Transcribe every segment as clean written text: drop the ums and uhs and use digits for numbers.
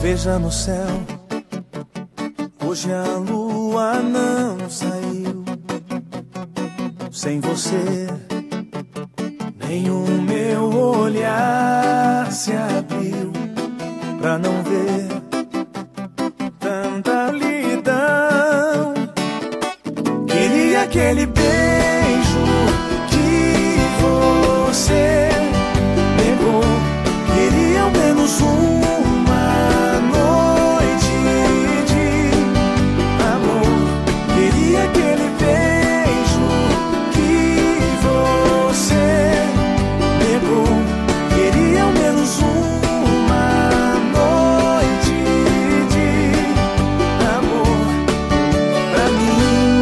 Veja no céu, hoje a lua não saiu. Sem você, nem o meu olhar se abriu pra não ver tanta solidão. Queria aquele beijo que você negou. Queria ao menos uma noite de amor. Queria aquele beijo que você negou. Queria ao menos uma noite de amor pra mim.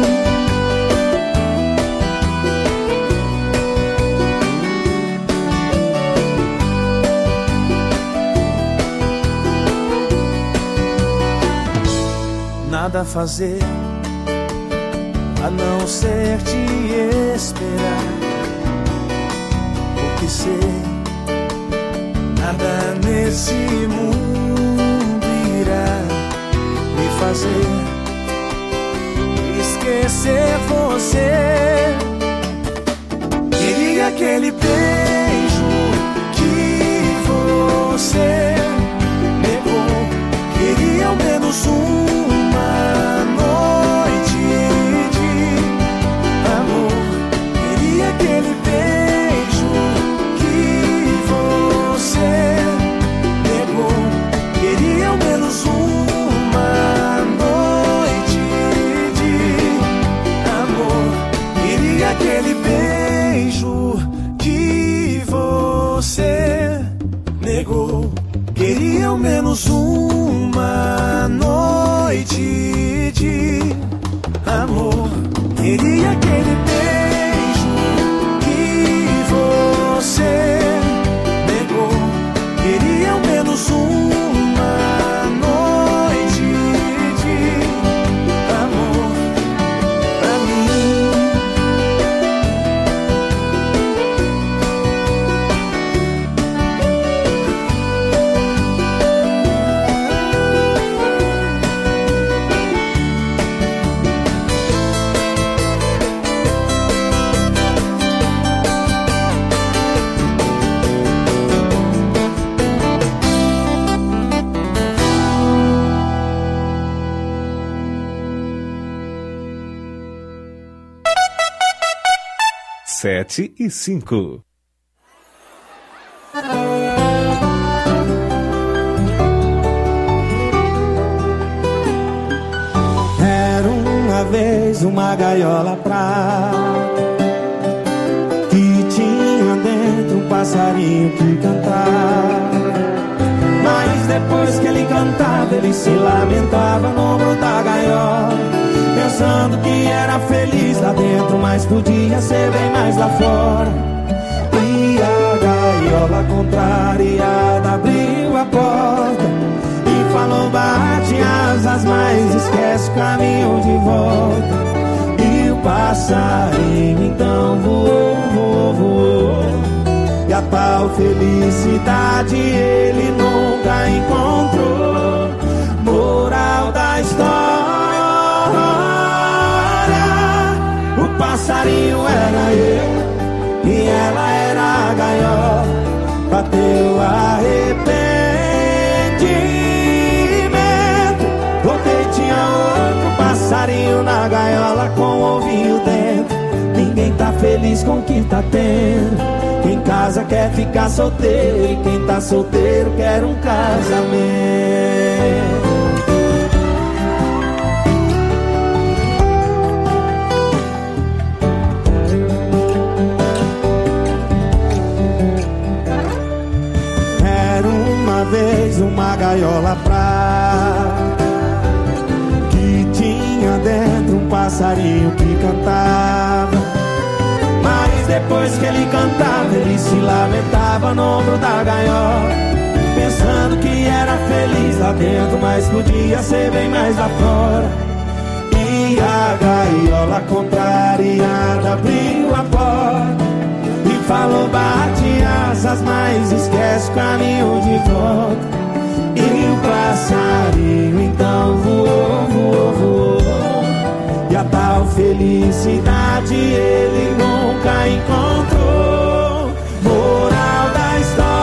Nada a fazer a não ser te esperar, porque sei nada nesse mundo irá me fazer esquecer você. Queria aquele beijo que você negou. Queria ao menos uma noite de amor. Queria aquele beijo que você negou. Queria ao menos uma noite de amor. Queria aquele beijo que você negou. Queria ao menos uma noite de amor. Queria aquele beijo que você negou. Queria ao menos uma noite de amor pra mim. Sete e 5. Era uma vez uma gaiola prata que tinha dentro um passarinho que cantava. Mas depois que ele cantava, ele se lamentava no ombro da gaiola, pensando que era feliz lá dentro, mas podia ser bem mais lá fora. E a gaiola contrariada abriu a porta e falou: bate asas, mas esquece o caminho de volta. E o passarinho então voou, voou, voou, e a tal felicidade ele nunca encontrou. Moral da história: o passarinho era eu e ela era a gaiola. Bateu arrependimento, voltei, tinha outro passarinho na gaiola com o ovinho dentro. Ninguém tá feliz com o que tá tendo. Quem casa quer ficar solteiro, e quem tá solteiro quer um casamento. Vez uma gaiola prata que tinha dentro um passarinho que cantava. Mas depois que ele cantava, ele se lamentava no ombro da gaiola, pensando que era feliz lá dentro, mas podia ser bem mais lá fora. E a gaiola contrariada abriu a porta e falou: bate asas, mas esquece o caminho de volta. E o passarinho então voou, voou, voou. E a tal felicidade ele nunca encontrou. Moral da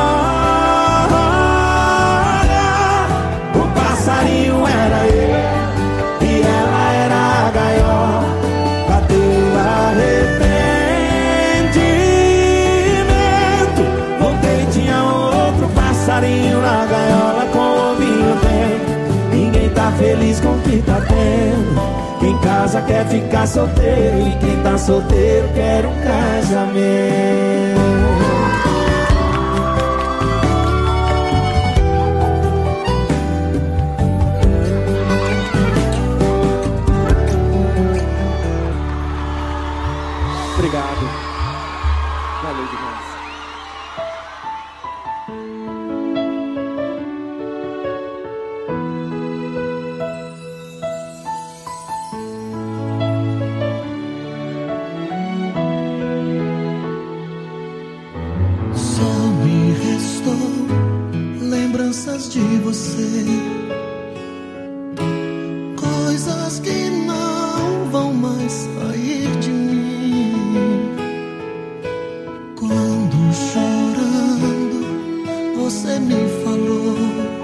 história: o passarinho era eu e ela era a gaiola. Bateu arrependimento, voltei, tinha outro passarinho na gaiola com o ovinho dentro. Ninguém tá feliz com o que tá tendo. Quem casa quer ficar solteiro, e quem tá solteiro quer um casamento. Obrigado. Valeu demais. Lembranças de você, coisas que não vão mais sair de mim. Quando chorando você me falou: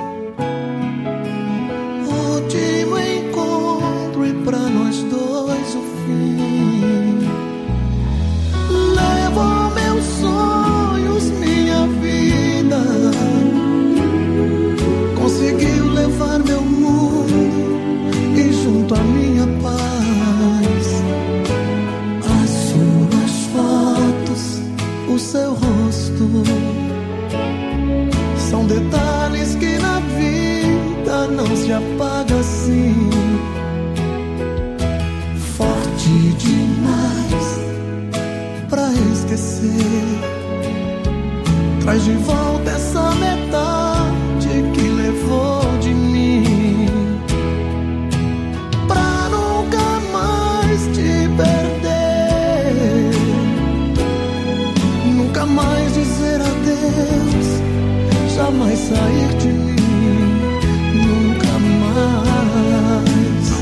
último encontro e pra nós dois o fim. Levou meus sonhos, minha vida, conseguiu levar meu mundo e junto à minha paz. As suas fotos, o seu rosto, são detalhes que na vida não se apaga assim. Forte demais pra esquecer, traz de volta essa metade que levou de mim, pra nunca mais te perder, nunca mais dizer adeus, jamais sair de mim, nunca mais.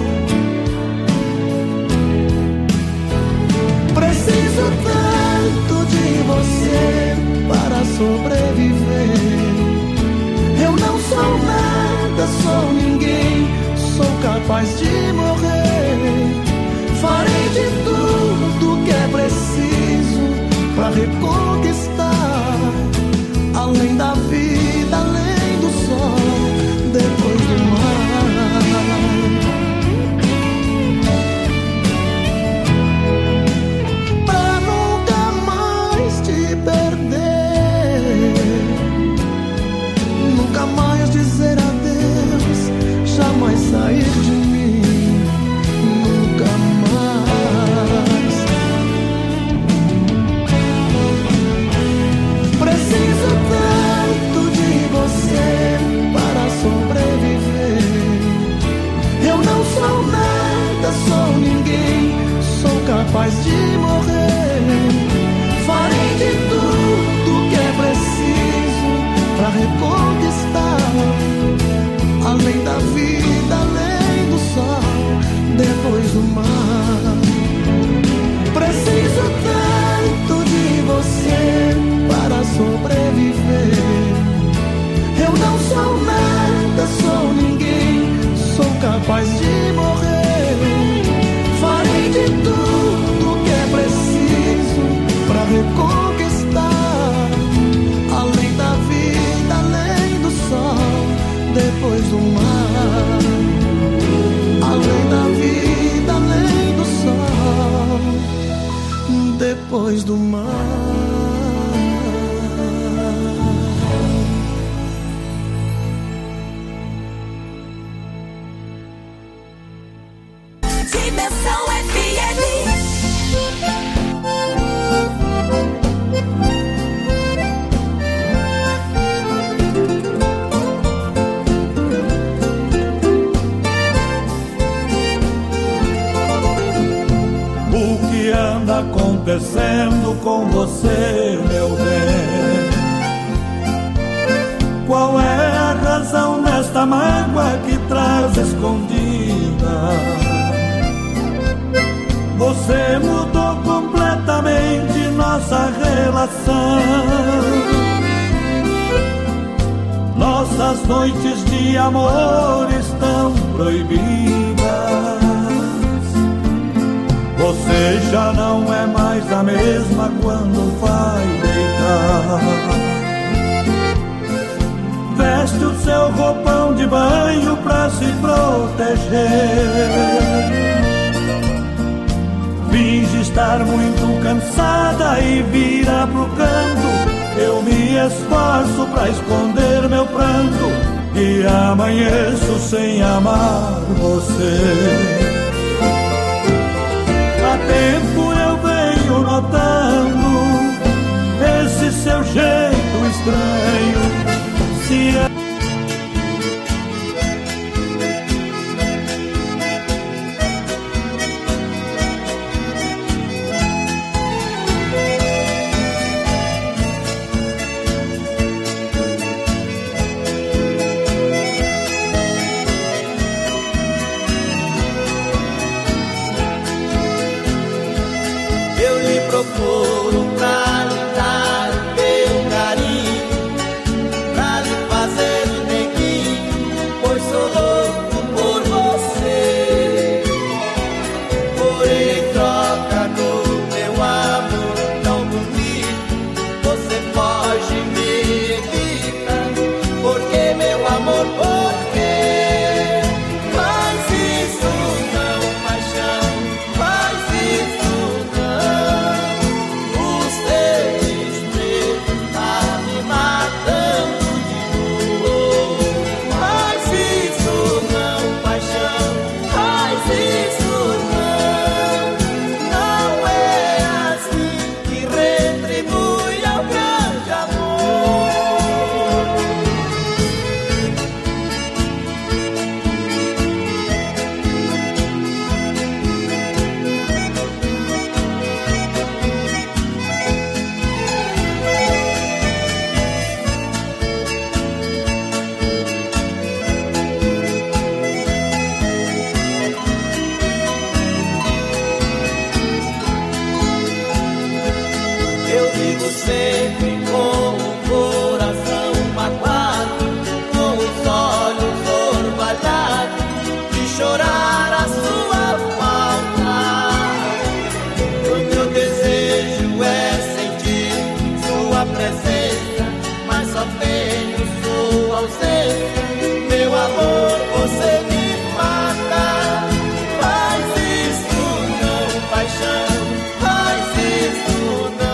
Preciso tanto de você para sobreviver. Eu não sou nada, sou ninguém, sou capaz de morrer. Farei de tudo que é preciso pra reconquistar, além da vida, além do sol, depois do mar. Pra nunca mais te perder, nunca mais dizer adeus, jamais sair de mim, nunca mais. Preciso tanto de você para sobreviver. Eu não sou nada, sou ninguém, sou capaz de morrer. Farei de tudo que é preciso pra reconquistar, além da vida, além do sol, depois do mar. Preciso tanto de você para sobreviver. Eu não sou nada, sou ninguém, sou capaz de morrer. Farei de tudo que é preciso pra reconquistar, além da vida, além do sol, depois do mar. Além da vida, além do sol, depois do mar. Dimensão FM. O que anda acontecendo com você, meu bem? Qual é a razão relação. Nossas noites de amor estão proibidas. Você já não é mais a mesma quando vai deitar. Veste o seu roupão de banho pra se proteger. Finge estar muito cansada e vira pro canto. Eu me esforço pra esconder meu pranto e amanheço sem amar você. Há tempo eu venho notando esse seu jeito estranho. Se procuro pra lhe dar o meu carinho, pra lhe fazer de neguinho, pois sou louco por você. Porém, em troca do meu amor tão bonito, você foge e me evita. Porque, meu amor, por quê? Faz isso não, paixão, faz isso não. Sempre com o coração magoado, com os olhos orvalhados, de chorar a sua falta. O meu desejo é sentir sua presença, mas só tenho sua ausência. Meu amor, você me mata. Faz isso não, paixão, faz isso não.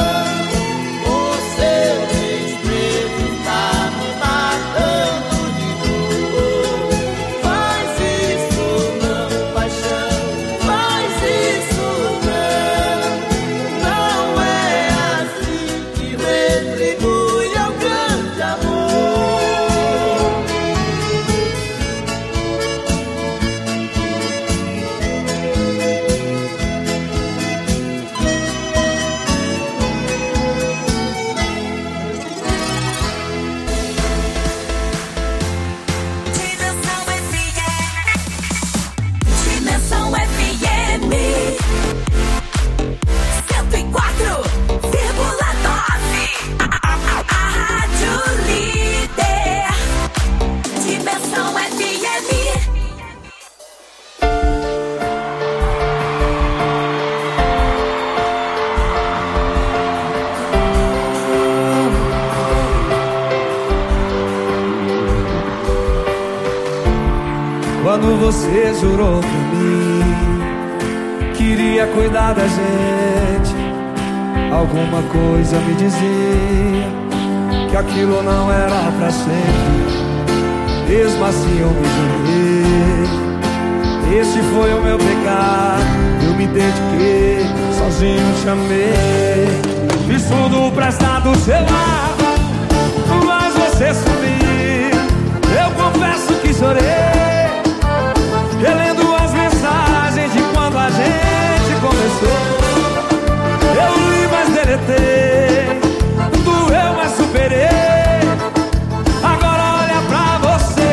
Quando você jurou pra mim, queria cuidar da gente, alguma coisa me dizia que aquilo não era pra sempre. Mesmo assim eu me jurei, esse foi o meu pecado. Eu me dediquei, sozinho te amei, fiz tudo pra estar do seu lado, mas você sumiu. Eu confesso que chorei, relendo as mensagens de quando a gente começou. Eu li, mas deletei, doeu, mas superei. Agora olha pra você,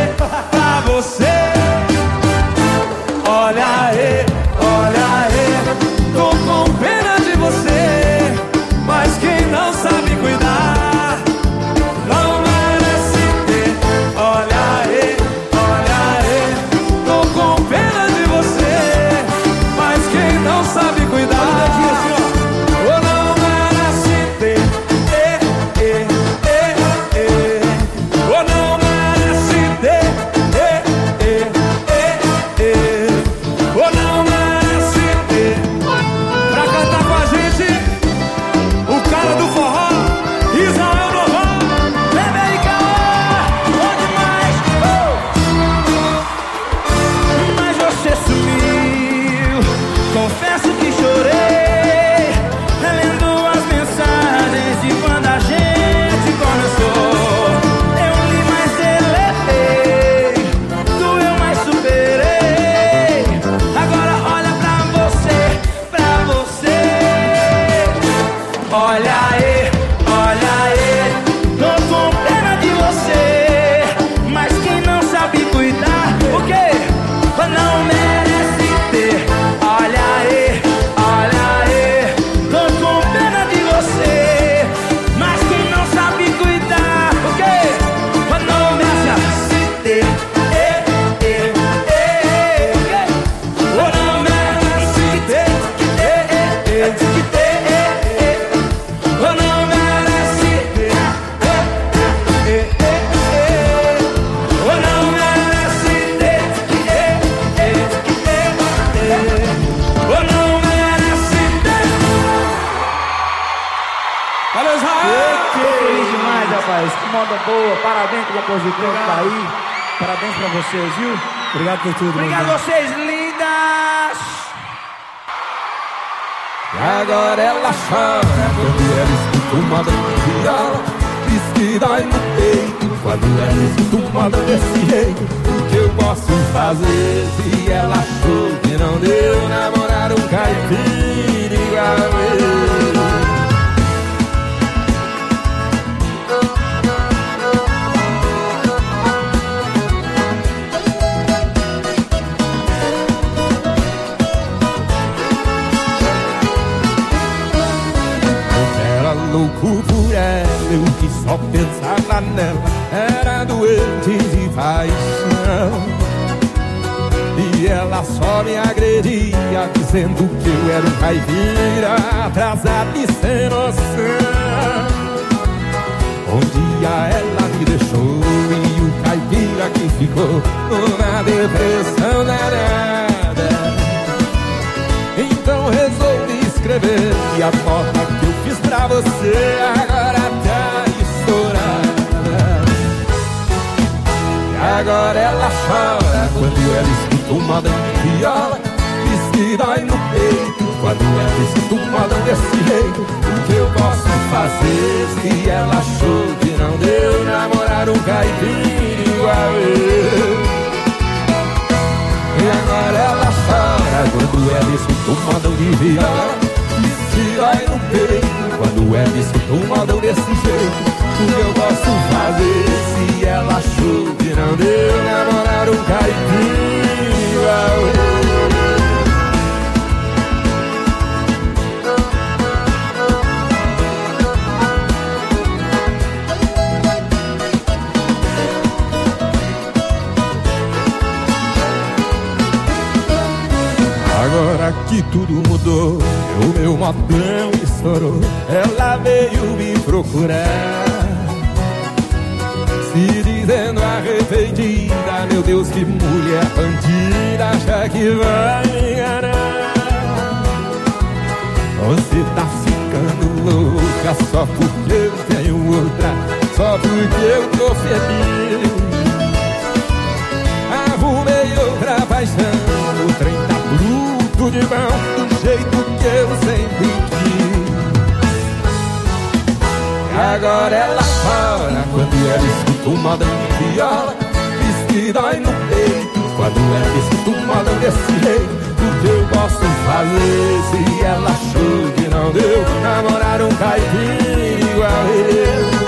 olha aí, tô com pena de você, mas quem não rapaz. Que moda boa. Parabéns pro compositor que tá aí. Parabéns pra vocês, viu? Obrigado por tudo. Obrigado a vocês, lindas! E agora ela chora quando ela escuta o modão de viola. Diz que dói no peito quando ela escuta o modão desse jeito. O que eu posso fazer se ela achou que não deu namorar um caipira igual eu? Louco por ela, eu que só pensava nela, era doente de paixão. E ela só me agredia, dizendo que eu era um caipira atrasado e sem noção. Um dia ela me deixou e o caipira que ficou numa depressão danada. Então resolvi escrever e a nota que eu fiz pra você agora tá estourada. E agora ela chora quando ela escuta um modão de viola. Diz que dói no peito quando ela escuta um modão desse jeito. O que eu posso fazer se ela achou que não deu namorar um caipira igual eu? E agora ela chora quando ela escuta um modão de viola. Diz que dói no peito quando ela escuta um modão desse jeito. O que eu posso fazer se ela achou que não deu namorar um caipira igual eu? Agora que tudo mudou, o meu modão estourou, ela veio me procurar, se dizendo arrependida. Meu Deus, que mulher bandida, acha que vai me enganar. Você tá ficando louca só porque eu tenho outra, só porque eu tô feliz. Arrumei outra paixão, o trem tá bruto de mão, do jeito que eu sempre quis. Agora ela chora quando ela escuta um modão de viola. Diz que dói no peito quando ela escuta um modão desse jeito. O que eu posso fazer se ela achou que não deu namorar um caipira igual eu?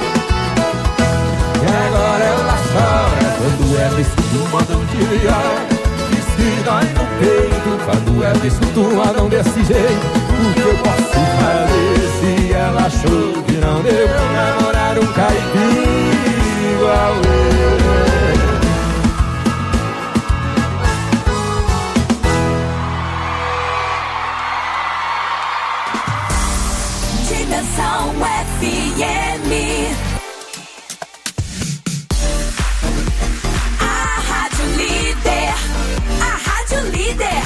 E agora ela chora quando ela escuta um modão de viola. Diz que dói no peito quando ela escuta um modão desse jeito. O que eu posso fazer se ela achou que não deu namorar um caipira igual eu? Dimensão FM. A Rádio Líder. A Rádio Líder.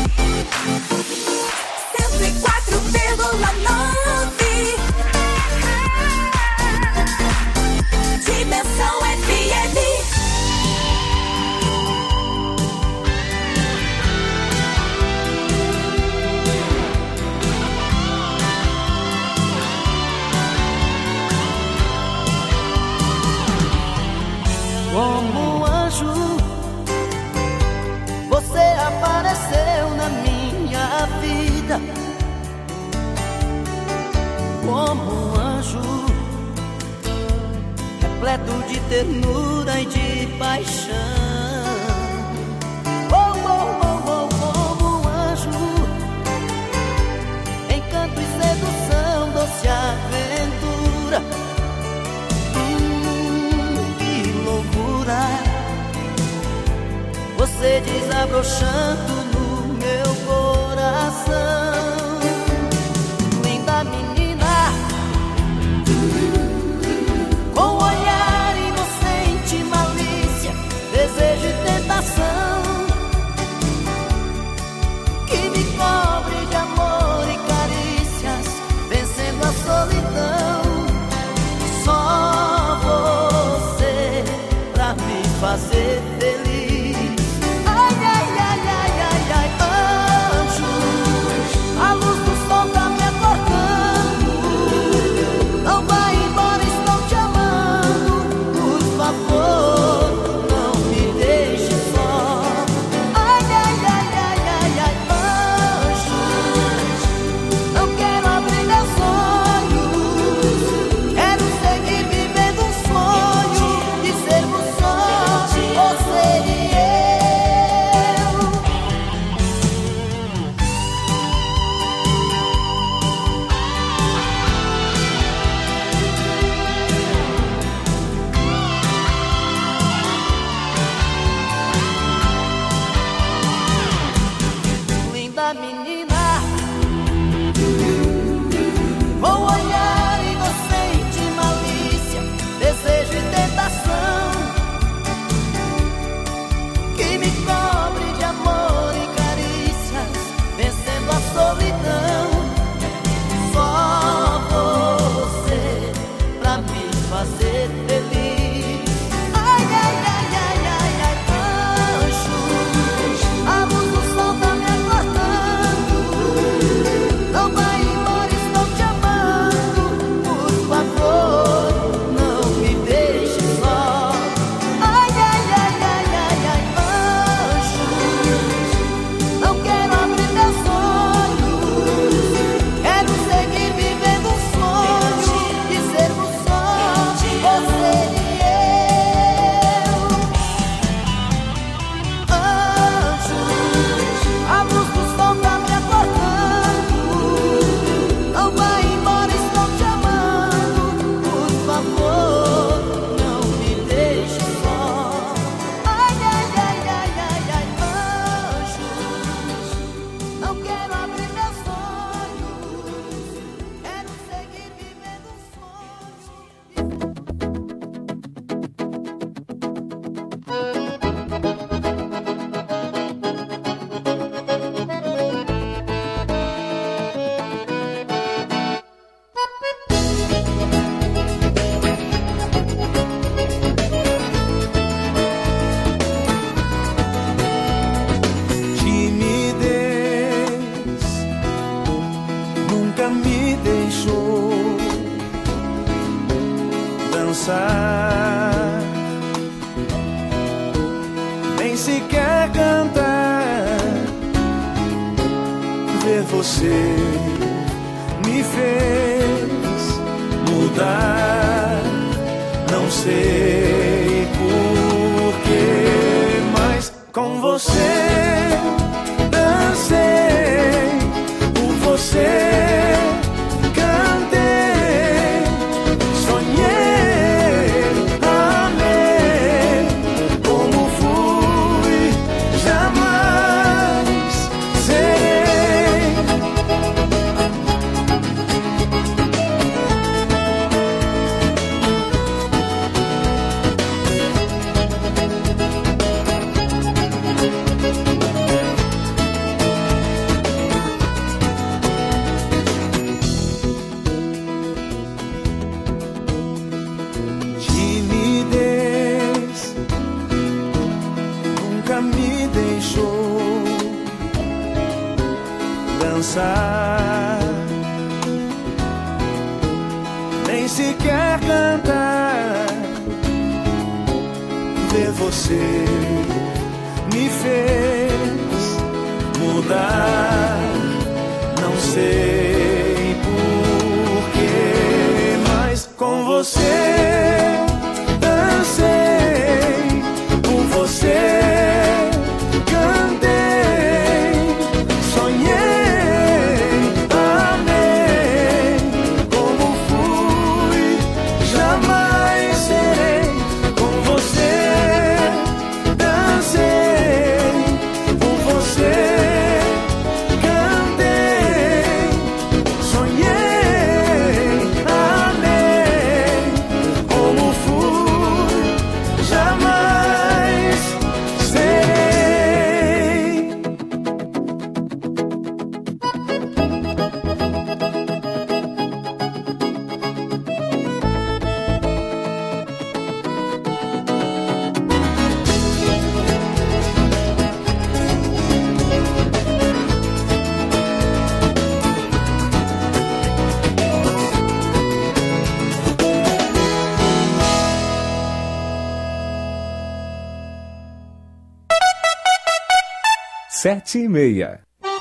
104,9. Dimensão FM. Como um anjo, você apareceu na minha vida. Como um anjo, repleto de ternura e de paixão. Como um anjo, encanto e sedução, doce aventura. Que loucura, você desabrochando no meu coração. Linda menina, com olhar inocente, malícia, desejo e tentação, que me cobre de amor e carícias, vencendo a solidão. Só fazer feliz. Ai, ai, ai, ai, ai, ai, anjo, a luz do sol tá me aguardando. Não vai embora, estou te amando. Por favor, não me deixe só. Ai, ai, ai, ai, ai, ai, anjo, não quero abrir meus olhos. Quero seguir vivendo um sonho de sermos só você e eu. Anjo, a luz do sol tá me acordando. Não vai embora, estou te amando. Por favor, não me deixe só. Ai, ai, ai, ai, ai, ai, anjo, não quero abrir meus olhos. Quero seguir vivendo um sonho. Timidez nunca me deixou dançar, nem sequer cantar. Ver você me fez mudar, não sei porquê, mas com você dancei, por você cantei, sonhei, amei, como fui, jamais serei. Timidez nunca me deixou dançar, nem sequer cantar. Ver você me fez mudar, não sei porquê, mas com você dancei, por você cantei, sonhei, amei, como fui, jamais serei. Com você dancei, por você cantei, sonhei, amei, como fui, jamais serei. Sete e meia.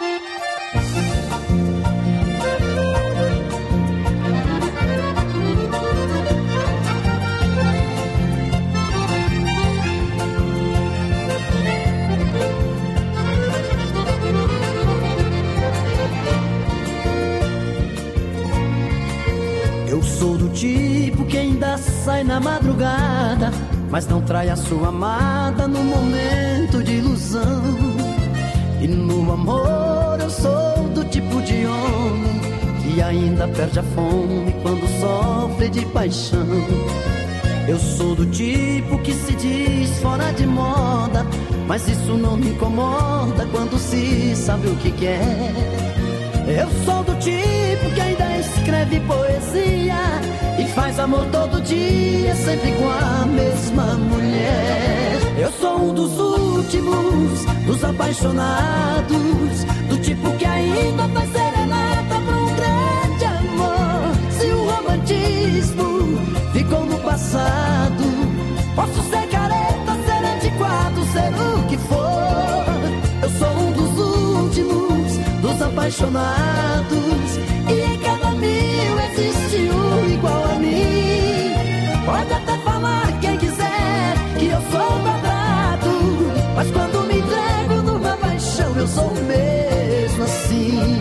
Eu sou do tipo que ainda sai na madrugada, mas não trai a sua amada no momento de ilusão. E no amor eu sou do tipo de homem que ainda perde a fome quando sofre de paixão. Eu sou do tipo que se diz fora de moda, mas isso não me incomoda quando se sabe o que quer. Eu sou do tipo que ainda escreve poesia e faz amor todo dia, sempre com a mesma mulher. Eu sou um dos últimos, dos apaixonados, do tipo que ainda faz serenata pra um grande amor. Se o romantismo ficou no passado, posso ser careta, ser antiquado, ser o que for. Eu sou um dos últimos, dos apaixonados, e em cada mil existe um igual a mim. Pode até falar quem quiser que eu sou quadrado, mas quando me entrego numa paixão eu sou mesmo assim.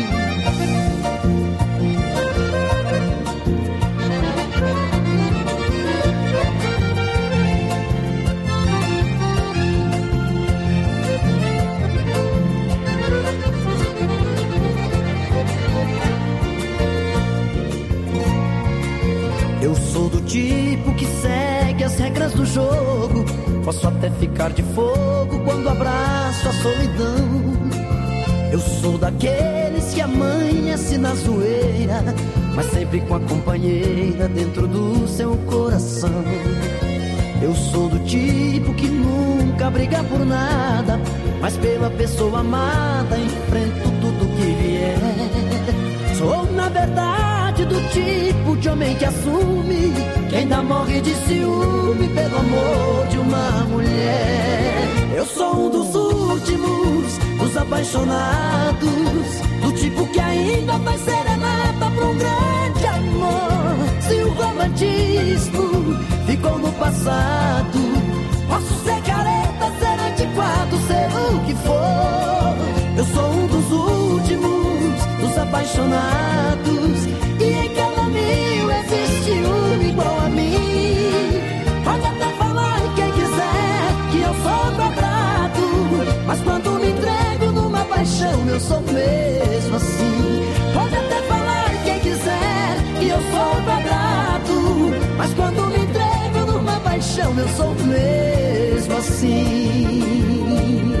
Eu sou do tipo que segue as regras do jogo. Posso até ficar de fogo quando abraço a solidão. Eu sou daqueles que amanhece na zoeira, mas sempre com a companheira dentro do seu coração. Eu sou do tipo que nunca briga por nada, mas pela pessoa amada enfrento tudo que vier. Sou na verdade do tipo de homem que assume, que ainda morre de ciúme pelo amor de uma mulher. Eu sou um dos últimos, dos apaixonados, do tipo que ainda faz serenata pra um grande amor. Se o romantismo ficou no passado, posso ser careta, ser antiquado, ser o que for. Eu sou um dos últimos, dos apaixonados, e em cada mil existe um igual a mim. Pode até falar quem quiser que eu sou quadrado, mas quando me entrego numa paixão eu sou mesmo assim. Pode até falar quem quiser que eu sou quadrado, mas quando me entrego numa paixão eu sou mesmo assim.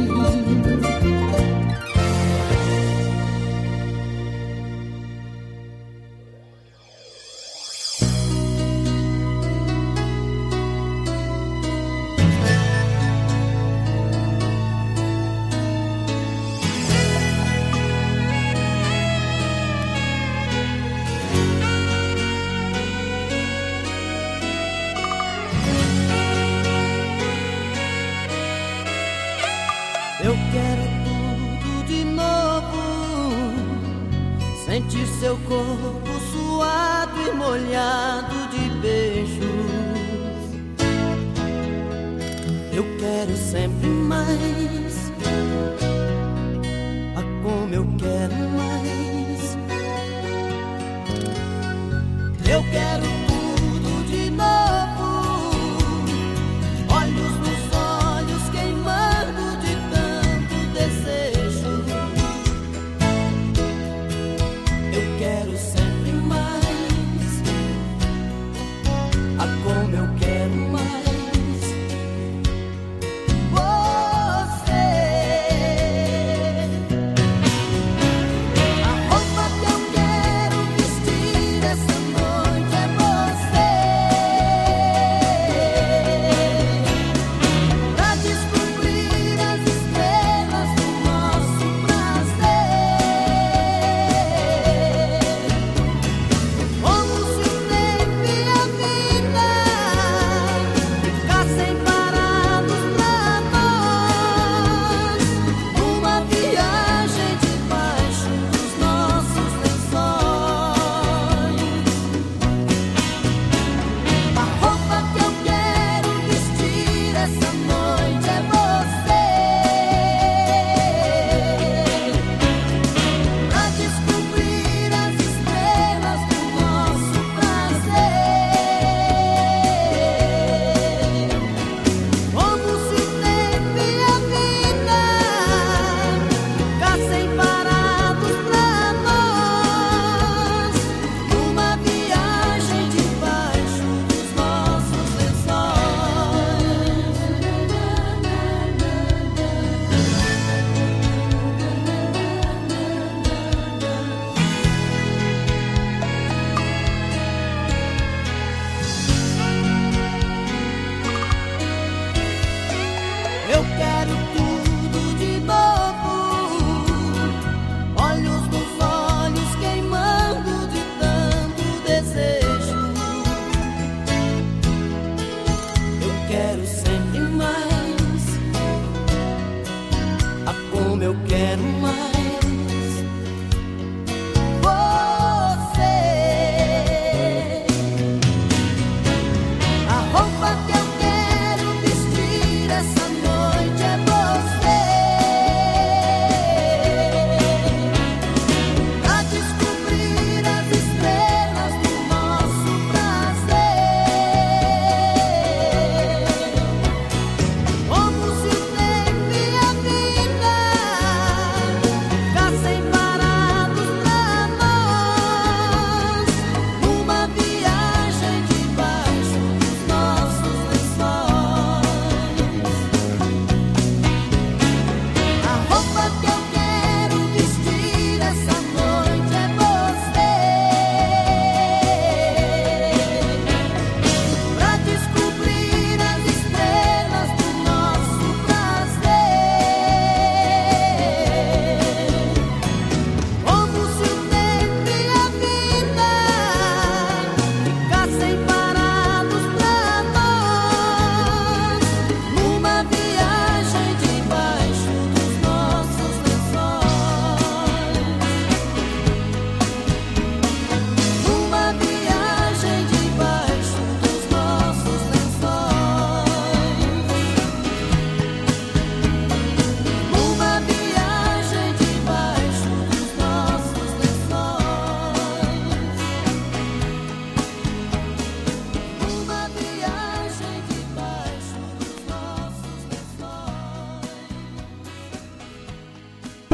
Eu quero tudo de novo, sentir seu corpo suado e molhado de beijos. Eu quero sempre mais, como eu quero mais. Eu quero tudo de novo, olhos nos olhos queimando de tanto desejo. Eu quero sempre mais, como eu quero mais. Oh,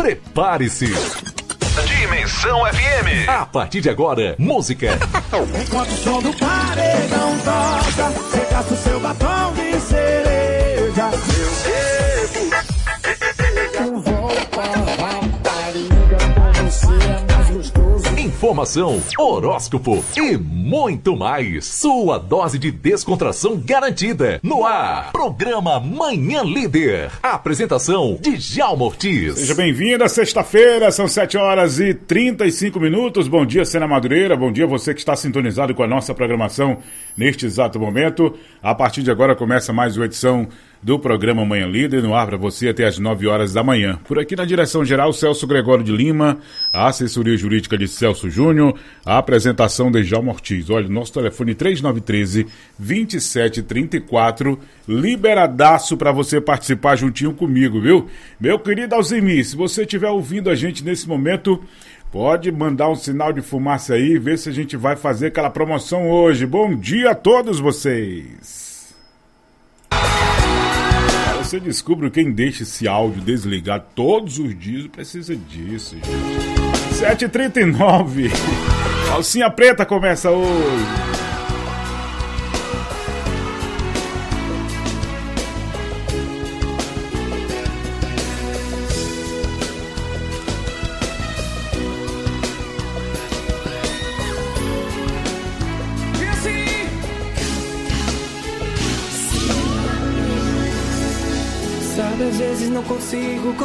Prepare-se. Dimensão FM. A partir de agora, música. Enquanto o som do paredão toca, você gasta o seu batom de cereja. Eu vou para a rapariga, com você é mais gostoso. Informação, horóscopo e muito mais. Sua dose de descontração garantida. No ar, programa Manhã Líder. Apresentação de Djalma Ortiz. Seja bem-vindo à sexta-feira, são 7h35. Bom dia, Sena Madureira. Bom dia você que está sintonizado com a nossa programação neste exato momento. A partir de agora começa mais uma edição do programa Manhã Líder, no ar para você até às 9 horas da manhã. Por aqui na direção geral, Celso Gregório de Lima, a assessoria jurídica de Celso Júnior, a apresentação de Djalma Ortiz. Olha, nosso telefone 3913-2734, liberadaço para você participar juntinho comigo, viu? Meu querido Alzimir, se você estiver ouvindo a gente nesse momento, pode mandar um sinal de fumaça aí, ver se a gente vai fazer aquela promoção hoje. Bom dia a todos vocês! Você descobre quem deixa esse áudio desligado todos os dias, precisa disso, gente. 7h39, Calcinha Preta começa hoje. Às vezes não consigo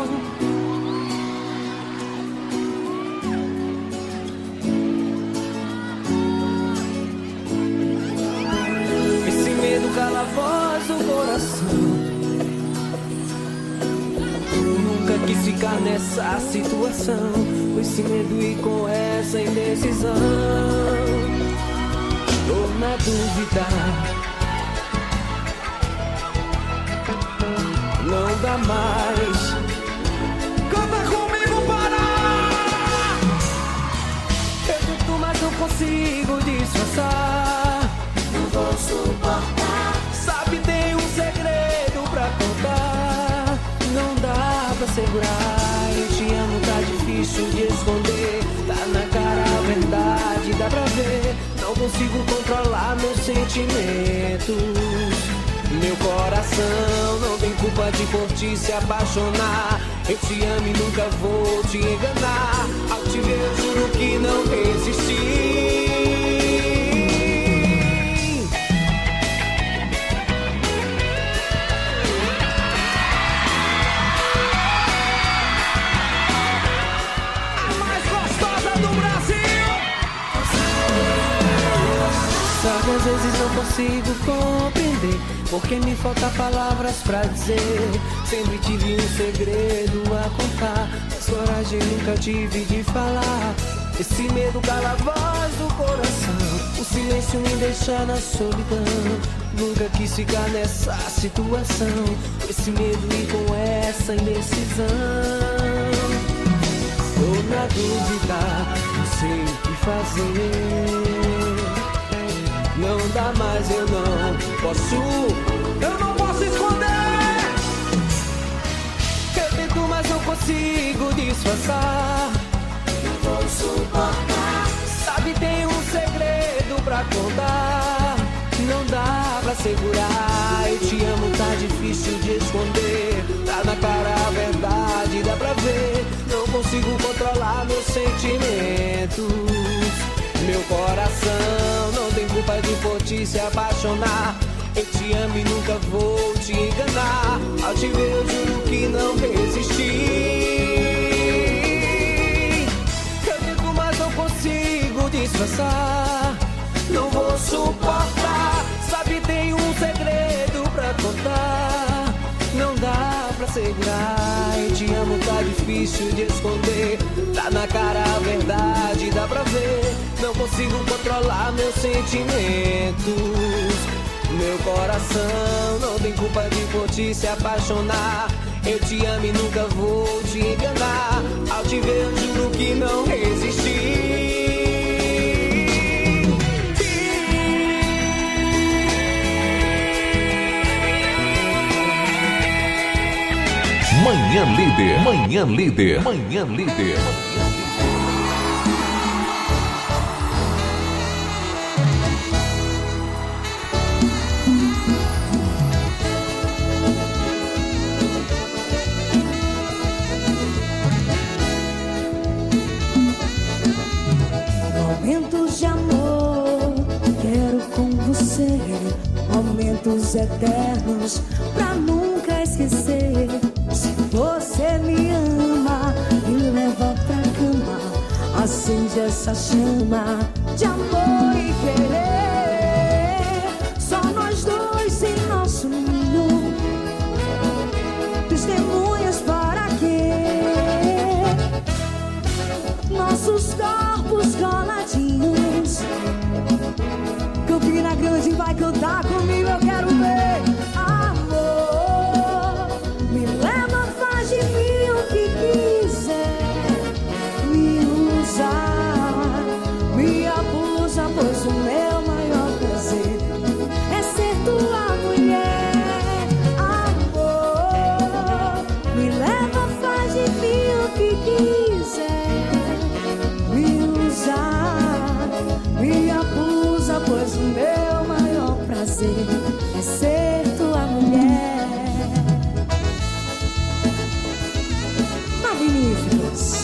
esse medo cala a voz do coração. Nunca quis ficar nessa situação, com esse medo e com essa indecisão. Tô na dúvida, não dá mais. Canta comigo, para! Eu tento, mas não consigo disfarçar. Não vou suportar. Sabe, tem um segredo pra contar. Não dá pra segurar. Eu te amo, tá difícil de esconder. Tá na cara a verdade, dá pra ver. Não consigo controlar meus sentimentos. Meu coração não tem culpa de por ti se apaixonar. Eu te amo e nunca vou te enganar. Ao te ver eu juro que não resisti. A mais gostosa do Brasil. Sabe, às vezes não consigo compreender, porque me falta palavras pra dizer. Sempre tive um segredo a contar, mas coragem nunca tive de falar. Esse medo cala a voz do coração, o silêncio me deixa na solidão. Nunca quis ficar nessa situação, com esse medo e com essa indecisão. Tô na dúvida, não sei o que fazer. Não dá mais, eu não posso esconder. Eu tento, mas não consigo disfarçar. Não vou suportar. Sabe, tem um segredo pra contar. Não dá pra segurar. Eu te amo, tá difícil de esconder. Tá na cara a verdade, dá pra ver. Não consigo controlar meus sentimentos. Meu coração não tem culpa de por ti se apaixonar. Eu te amo e nunca vou te enganar. Ao te ver eu juro que não resisti. Eu tento, mas não consigo disfarçar. Não vou suportar. Sabe, tem um segredo pra contar. Não dá pra segurar. Eu te amo, tá difícil de esconder. Tá na cara a verdade, dá pra ver. Não consigo controlar meus sentimentos. Meu coração não tem culpa de por ti se apaixonar. Eu te amo e nunca vou te enganar. Ao te ver eu juro que não resisti. Manhã Líder. Manhã Líder. Manhã Líder. Momentos de amor, quero com você. Momentos eternos, pra nunca esquecer. Se você me ama, me leva pra cama. Acende essa chama de amor e querer. Só nós dois em nosso ninho. Testemunhas para quê? Nossos corpos coladinhos. Campina Grande vai cantar comigo, eu quero ver. Amor, me leva, faz de mim o que quiser. Me usa, me abusa, pois o meu maior prazer é ser tua mulher. Amor, me leva, faz de mim o que quiser. Me usa, me abusa, pois o meu maior prazer é ser tua mulher. Magníficos.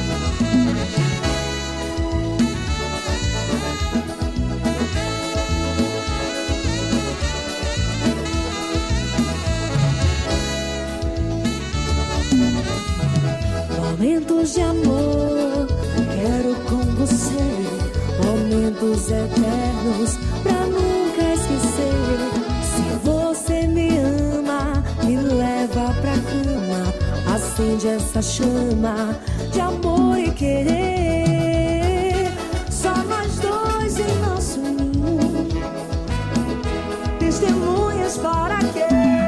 Momentos de amor, quero com você. Momentos eternos, pra nunca esquecer. Se você me ama, me leva pra cama. Acende essa chama de amor e querer. Só nós dois em nosso ninho. Testemunhas para quê?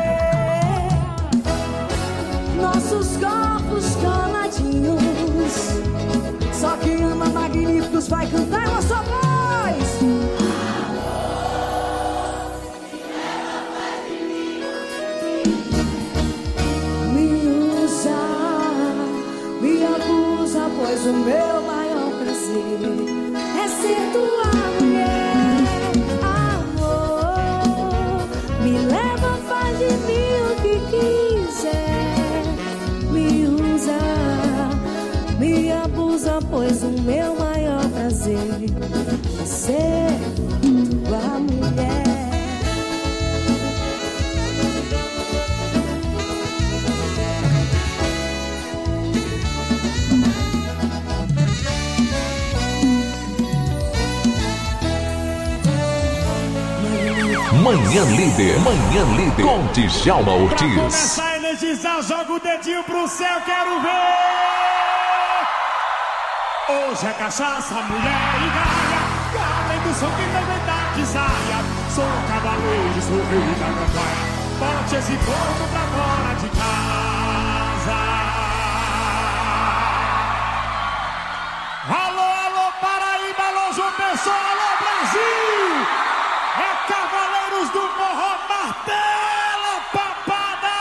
Nossos corpos coladinhos. Só quem ama Magníficos vai cantar a sua voz. Me usa, me abusa, pois o meu maior prazer é ser tua mulher. Amor, me leva, faz de mim o que quiser. Me usa, me abusa, pois o meu maior prazer é ser tua mulher. Manhã Líder. Manhã Líder. Com Djalma Pra Ortiz. começar a energizar, joga o dedinho pro céu, quero ver. Hoje é cachaça, mulher e gaia. Além do som que não aguentar que saia. Sou cavaleiro, sou rei da campanha. Bote esse corpo pra fora de casa. Alô, alô, Paraíba, alô, João Pessoa, alô, Brasil. É Cavaleiros do Forró, martela, papada.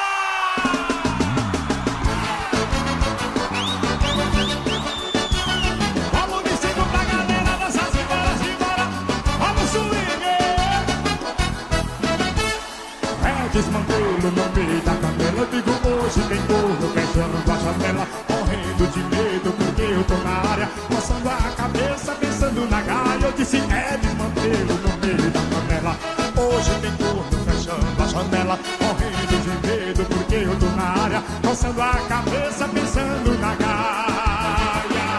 Vamos de cima pra galera dançar, simbora. Vamos swing. É desmantelo no meio da canela. Eu digo hoje tem corno fechando a janela. Morrendo de medo porque eu tô na área. Coçando a cabeça, pensando na gaia. Eu disse é desmantelo no meio da canela. Hoje tem corno fechando a janela. Morrendo de medo porque eu tô na área. Coçando a cabeça, pensando na gaia.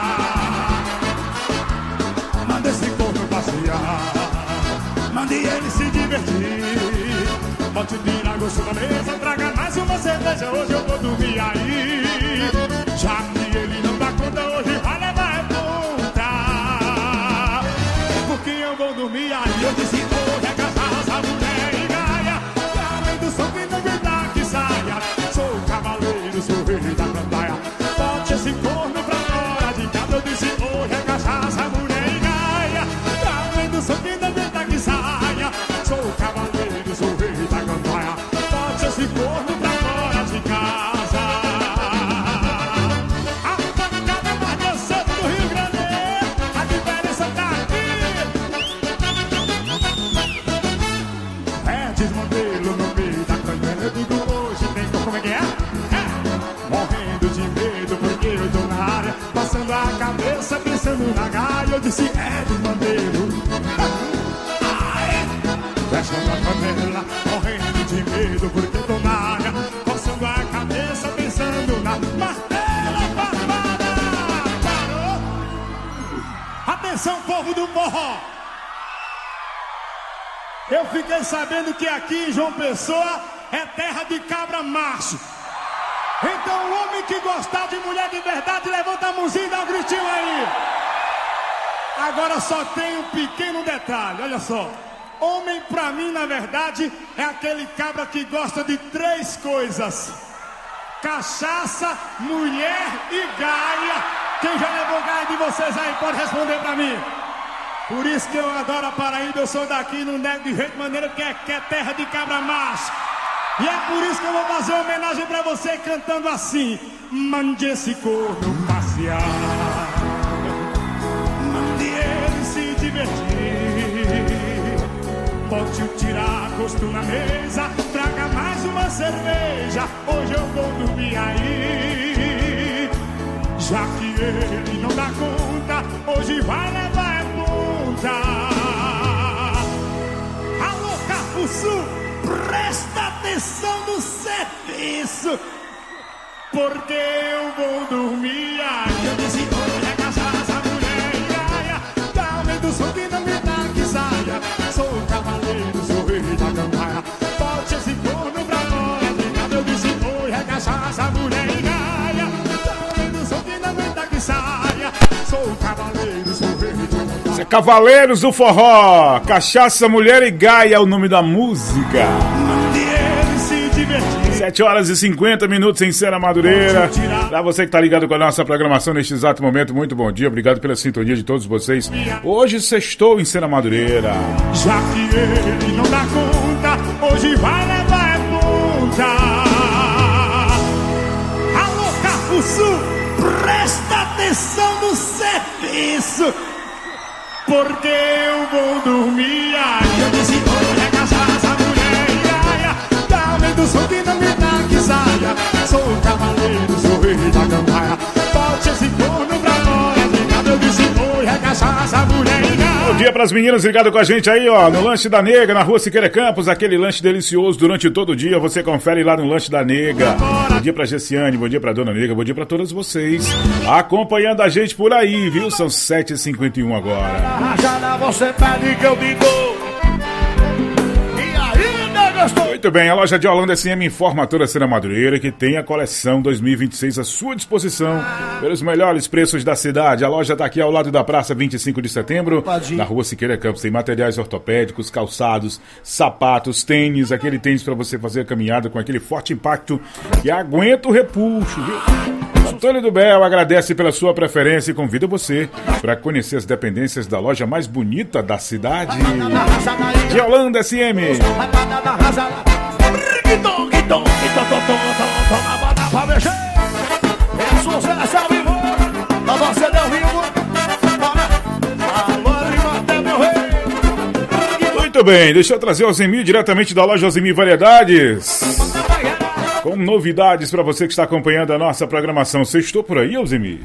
Manda esse corno passear. Mande ele se divertir. Bote o tiragosto na mesa, traga mais uma cerveja. Hoje eu vou dormir aí. Já que ele não dá conta, hoje vai levar ponta. Porque eu vou dormir aí. Eu disse hoje é cachaça, mulher e gaia. E além do som que não aguenta que saia. Sou cavaleiro, sou rei da cantaia. Bote esse corno pra fora de casa. Eu disse hoje é cachaça, mulher e gaia. E além do som que não aguenta que saia. Sou cavaleiro, sou rei da cantaia. Bote esse corno pra fora de casa. desmantelo no meio da canela. Eu digo hoje tem como é que é? Morrendo de medo porque eu tô na área, passando a cabeça pensando na gaia. Eu disse desmantelo. Fechando a canela, morrendo de medo porque eu tô na área, passando a cabeça pensando na martela barbada. Parou? Atenção, povo do forró! Eu fiquei sabendo que aqui em João Pessoa é terra de cabra macho. Então o homem que gostar de mulher de verdade, levanta a mãozinha e dá um gritinho aí. Agora só tem um pequeno detalhe, olha só. Homem pra mim, na verdade, é aquele cabra que gosta de 3 coisas: cachaça, mulher e gaia. Quem já levou gaia de vocês aí pode responder pra mim. Por isso que eu adoro a Paraíba, eu sou daqui, não nego de jeito maneira, que é terra de cabra macho. E é por isso que eu vou fazer uma homenagem pra você cantando assim: mande esse corno passear, mande ele se divertir, bote o tiragosto na mesa, traga mais uma cerveja, hoje eu vou dormir aí. Já que ele não dá conta, hoje vai levar a ponta. Alô, Cafuçu, presta atenção no serviço, porque eu vou dormir aí. Eu disse, olha, cachaça, mulher e gaia, dá-me do som que não me dá que saia. Sou o cavaleiro, sou o rei da campanha, bote esse corno pra fora, ligado. Eu disse, olha, cachaça, mulher e gaia, dá-me do som que não me dá que saia. Sou o cavaleiro, sou o rei da campanha. Isso é Cavaleiros do Forró, Cachaça, Mulher e Gaia é o nome da música. 7h50 em Serra Madureira. Pra você que tá ligado com a nossa programação neste exato momento, muito bom dia, obrigado pela sintonia de todos vocês. Hoje sextou em Serra Madureira. Já que ele não dá conta, hoje vai levar a ponta. Alô, Cafuçu, presta atenção no serviço, porque eu vou dormir aí. Eu disse, olha, cachaça, mulher e gaia, dá-me do som que não me dá que saia. Sou o cavaleiro, sou o rei da campanha, bote esse corno pra fora, ligado. Eu disse, olha, cachaça, mulher e gaia. Bom dia pras meninas ligadas com a gente aí, ó, no Lanche da Nega, na Rua Siqueira Campos, aquele lanche delicioso durante todo o dia, você confere lá no Lanche da Nega. Bom dia pra Gessiane, bom dia pra Dona Nega, bom dia pra todos vocês acompanhando a gente por aí, viu? São 7h51 agora. Rajada, você pede que eu digo. E aí, nega, Muito bem, a loja de Holanda SM informa a toda a Serra Madureira que tem a coleção 2026 à sua disposição pelos melhores preços da cidade. A loja está aqui ao lado da Praça 25 de Setembro, na Rua Siqueira Campos. Tem materiais ortopédicos, calçados, sapatos, tênis, aquele tênis para você fazer a caminhada com aquele forte impacto que aguenta o repuxo, viu? Antônio do Bel agradece pela sua preferência e convida você para conhecer as dependências da loja mais bonita da cidade. De Holanda SM. Muito bem, deixa eu trazer o Ozemi diretamente da loja Ozemi Variedades. Com novidades para você que está acompanhando a nossa programação. Você estou por aí, Ozemi?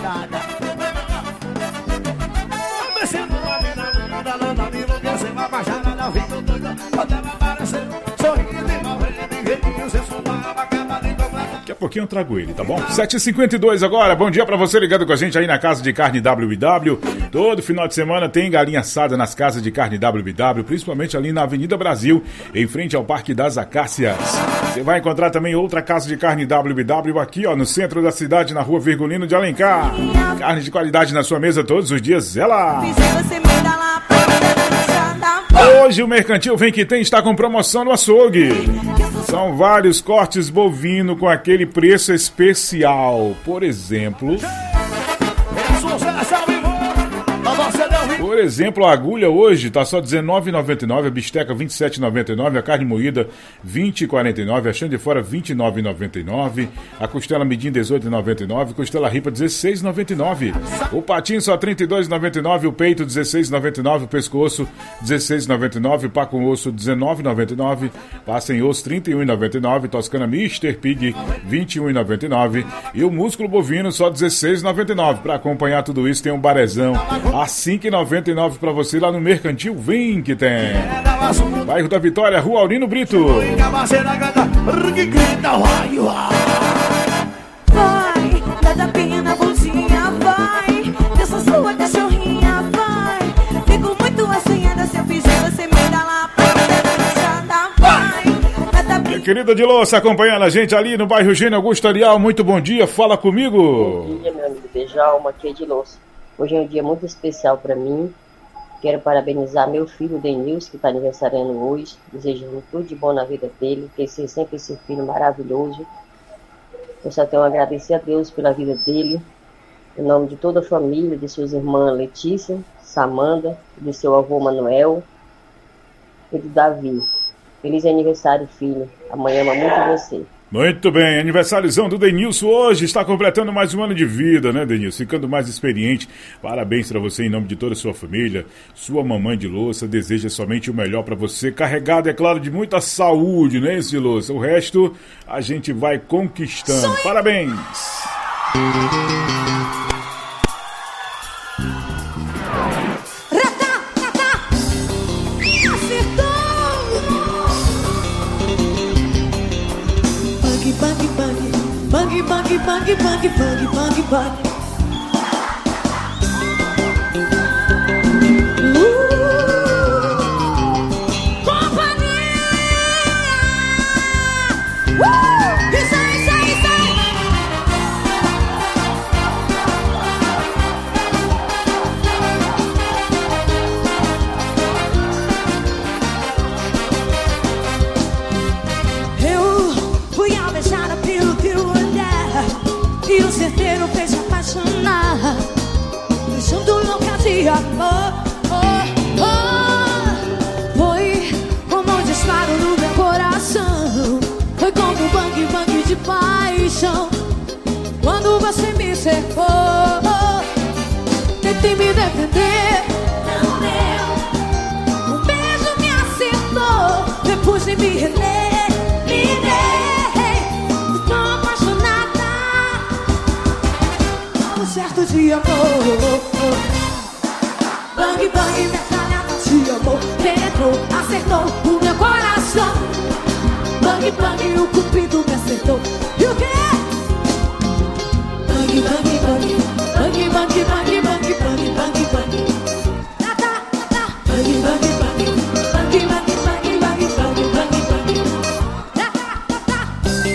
Daqui a pouquinho eu trago ele, tá bom? 7h52 agora, bom dia pra você ligado com a gente aí na Casa de Carne WW. Todo final de semana tem galinha assada nas Casas de Carne WW, principalmente ali na Avenida Brasil, em frente ao Parque das Acácias. Você vai encontrar também outra Casa de Carne WW aqui, ó, no centro da cidade, na Rua Virgulino de Alencar. Carne de qualidade na sua mesa todos os dias, é lá. Hoje o Mercantil Vem Que Tem está com promoção no açougue. São vários cortes bovino com aquele preço especial. Por exemplo, Por exemplo, a agulha hoje tá só R$19,99, a bisteca R$27,99, a carne moída R$20,49, a chã de fora R$29,99, a costela medindo R$18,99, costela ripa R$16,99, o patinho só R$32,99, o peito R$16,99, o pescoço R$16,99, pá com osso R$19,99, pá sem osso R$31,99, toscana Mr. Pig R$21,99 e o músculo bovino só R$16,99. Para acompanhar tudo isso tem um barezão a R$5,99 para você lá no Mercantil. Vem que tem. Bairro da Vitória, Rua Aurino Brito. Vai, dá tapinha na bundinha, vai. Dessa sua cachorrinha, vai. Fico muito assanhada se eu fizer você me dar lá pra deixada, vai. Minha querida de Louça acompanhando a gente ali no bairro Gênio Augusto Arial. Muito bom dia, fala comigo. Bom dia, meu amigo Djalma, aqui é de Louça. Hoje é um dia muito especial para mim. Quero parabenizar meu filho Denilson, que está aniversariando hoje, desejando tudo de bom na vida dele, que ele seja sempre esse filho maravilhoso. Eu só tenho a agradecer a Deus pela vida dele, em nome de toda a família, de suas irmãs Letícia, Samanda, de seu avô Manuel e do Davi. Feliz aniversário, filho. Amanhã ama muito você. Muito bem, aniversariozão do Denilson hoje, está completando mais um ano de vida, né, Denilson? Ficando mais experiente. Parabéns para você em nome de toda a sua família, sua mamãe de Louça, deseja somente o melhor para você, carregado, é claro, de muita saúde, né, esse Louça? O resto a gente vai conquistando. Parabéns! Bang, bang, bang, bang, bang, bang, bang. Companhia! Isso aí, isso aí, isso aí. Eu fui alvejada pelo teu olhar e o certeiro fez me apaixonar, deixando louca de amor. Foi como um disparo no meu coração, foi como um bang bang de paixão. Quando você me cercou, tentei me defender, não deu. Um beijo me acertou, depois de me render. Certo de amor, bang bang, metralhada de amor, penetrou, acertou o meu coração. Bang bang, o cupido me acertou. E o quê? Bang bang bang, bang bang bang bang bang bang bang. Tá tá tá. Bang bang bang, bang bang bang bang bang bang bang. Tá tá tá.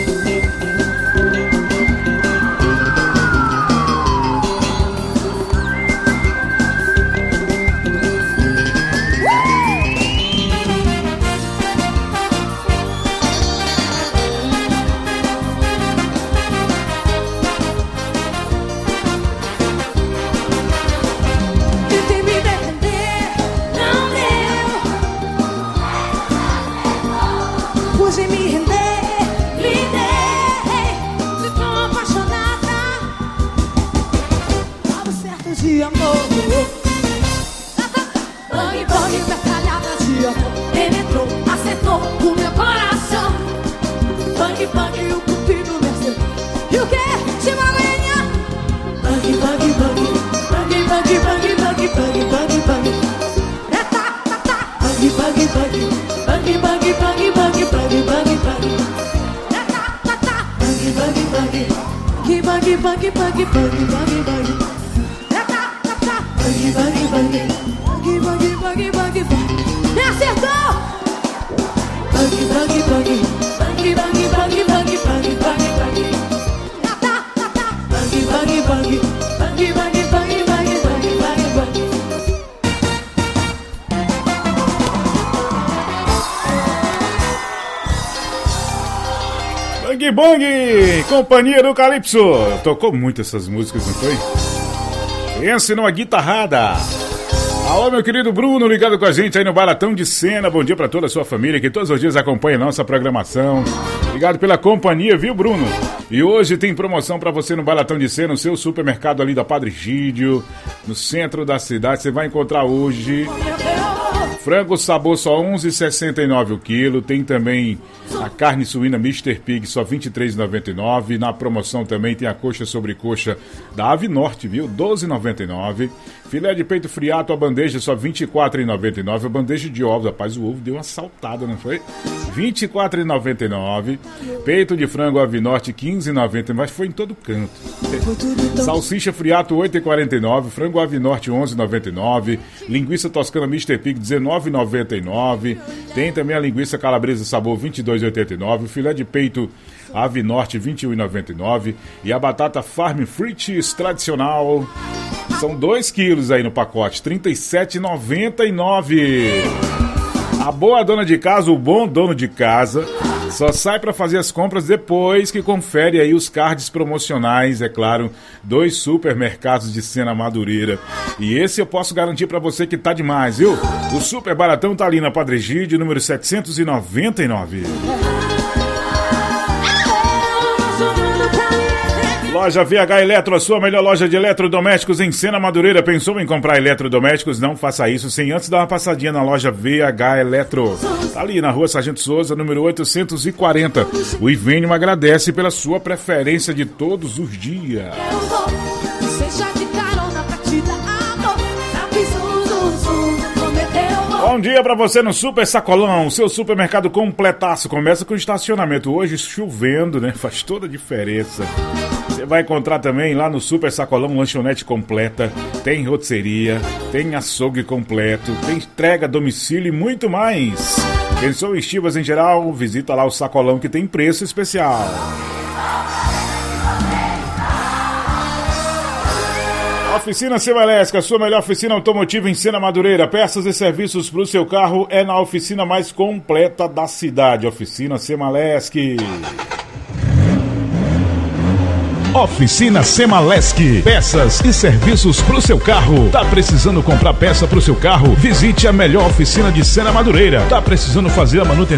Bang Bang, Companhia do Calypso. Tocou muito essas músicas, não foi? Pense numa guitarrada. Alô, meu querido Bruno, ligado com a gente aí no Baratão de Sena. Bom dia pra toda a sua família que todos os dias acompanha a nossa programação. Obrigado pela companhia, viu, Bruno? E hoje tem promoção pra você no Baratão de Sena, no seu supermercado ali da Padre Gídio, no centro da cidade. Você vai encontrar hoje frango sabor só R$ 11,69 o quilo. Tem também a carne suína Mr. Pig só R$ 23,99. Na promoção também tem a coxa sobre coxa da Ave Norte, viu? R$ 12,99. Filé de peito friato, a bandeja só R$ 24,99. A bandeja de ovos, rapaz, o ovo deu uma saltada, não foi? R$ 24,99. Peito de frango Ave Norte, R$ 15,90. Mas foi em todo canto. Salsicha friato, R$ 8,49. Frango Ave Norte, R$ 11,99. Linguiça toscana Mr. Pig, R$ 19,99. Tem também a linguiça calabresa sabor, R$ 22,89. Filé de peito Ave Norte, R$ 21,99. E a batata Farm Frites tradicional, são 2 quilos aí no pacote, R$ 37,99. A boa dona de casa, o bom dono de casa, só sai para fazer as compras depois que confere aí os cards promocionais, é claro, 2 supermercados de Sena Madureira. E esse eu posso garantir para você que tá demais, viu? O Super Baratão tá ali na Padre Gídio, número 799. Loja VH Eletro, a sua melhor loja de eletrodomésticos em Sena Madureira. Pensou em comprar eletrodomésticos? Não faça isso sem antes dar uma passadinha na loja VH Eletro. Tá ali na rua Sargento Souza, número 840. O Ivênio agradece pela sua preferência de todos os dias. Bom dia pra você no Super Sacolão, seu supermercado completaço. Começa com estacionamento. Hoje chovendo, né? Faz toda a diferença. Você vai encontrar também lá no Super Sacolão lanchonete completa, tem rotisseria, tem açougue completo, tem entrega a domicílio e muito mais. Pensou em estivas em geral? Visita lá o Sacolão que tem preço especial. Oficina Semalesc, a sua melhor oficina automotiva em Sena Madureira. Peças e serviços para o seu carro é na oficina mais completa da cidade. Oficina Semalesc. Oficina Semalesc, peças e serviços para o seu carro. Tá precisando comprar peça para o seu carro? Visite a melhor oficina de Sena Madureira. Tá precisando fazer a manutenção